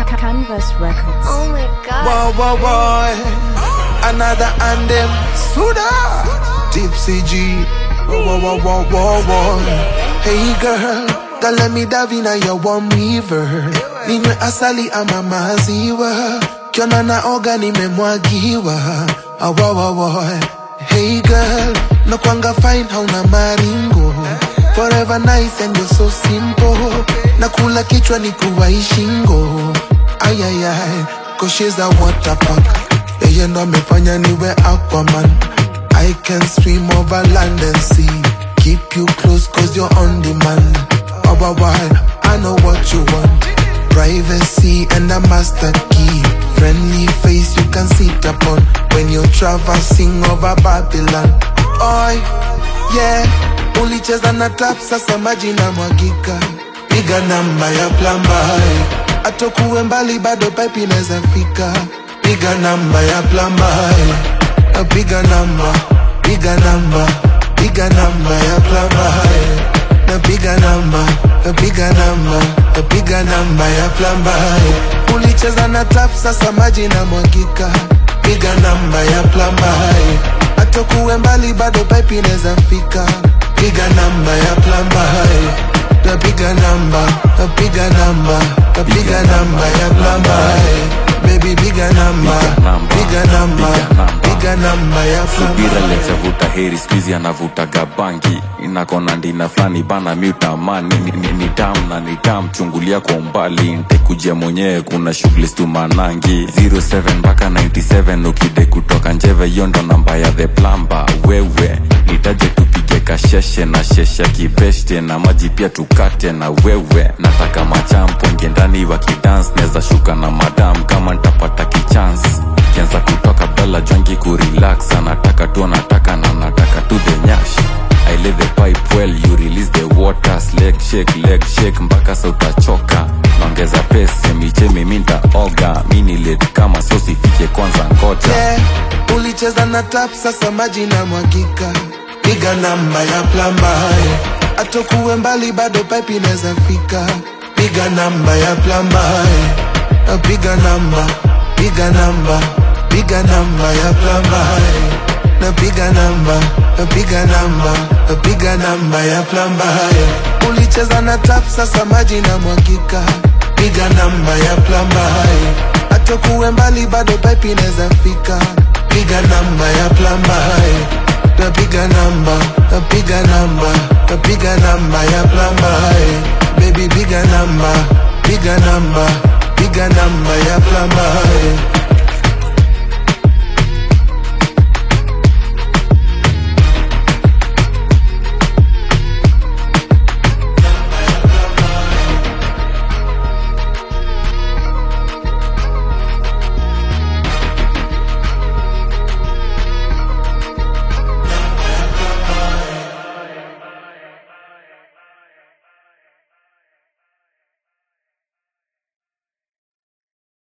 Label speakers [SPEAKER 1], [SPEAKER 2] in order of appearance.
[SPEAKER 1] Canvas Records.
[SPEAKER 2] Oh my God.
[SPEAKER 3] Whoa, whoa, whoa. Another anthem. Suda. Tipsy G. Whoa, whoa, whoa, whoa, whoa, whoa. Hey girl, don't let me dive in your warm river. Ninywe asali ama maziwa. Kiona naoga nimemwagiwa. Whoa, whoa, whoa. Hey girl, no kwanga fine hauna maringo. Forever nice and you're so simple. Nakula kichwa ni kuwai shingo. Ay, ay, ay, cause she's a water park. Yeye ndo amefanya niwe Aquaman. I can swim over land and sea. Keep you close cause you're on demand. I know what you want. Privacy and a master key. Friendly face you can sit upon when you're traversing over Babylon. Oi, yeah. Ulicheza na tap sasa maji na mwagika. Piga namba ya plamba. Atokuwe mbali bado pipe inaweza fika. Piga namba ya plamba. Piga namba. Piga namba. Piga namba ya plamba. Piga namba. Piga namba. Piga namba ya plamba. Ulicheza na tap sasa maji na mwagika. Piga namba ya plamba. Atokuwe mbali bado pipe inaweza fika. Piga namba ya plamba. Piga namba. Piga namba. Piga namba ya plamba. Baby piga namba. Piga namba. Piga namba ya plamba.
[SPEAKER 4] Subira lecha vuta heri squeeze anavuta gabangi. Inakona ndina flani bana miuta mani. Ni tam chungulia kwa umbali. Ntekujia mwenyewe kuna shughuli stumanangi. 07 mpaka 97 ukide kutoka njeve yondo namba ya the plumber. Wewe nitaje tupige kasheshe na shesha kibeshte na maji pia tukate na wewe. Nataka machampo ngendani wakidance neza shuka na madam kama nitapata kichance. Kianza kutoka bala jwangi kurelax. Anataka tu anataka na nataka tu the nyash. I lay the pipe well, you release the waters. Leg shake, mpaka sauta choka. Nongeza pesi, michemi minta oga. Mini late kama sosi fike kwanza ngoja.
[SPEAKER 3] Yeah, ulicheza na tap sasa maji na mwagika. Piga namba ya plamba. Atokuwe mbali bado pipe inaweza fika. Piga namba ya plamba. Piga namba. Piga namba. Piga namba ya plamba. Piga namba. Piga namba. Piga namba ya plamba. Ulicheza na tap sasa maji na mwagika. Piga namba ya plamba. Atokuwe mbali bado pipe inaweza fika. Piga namba ya plamba. Piga namba. Piga namba. Piga namba ya plamba. Baby piga namba. Piga namba. Piga namba ya plamba.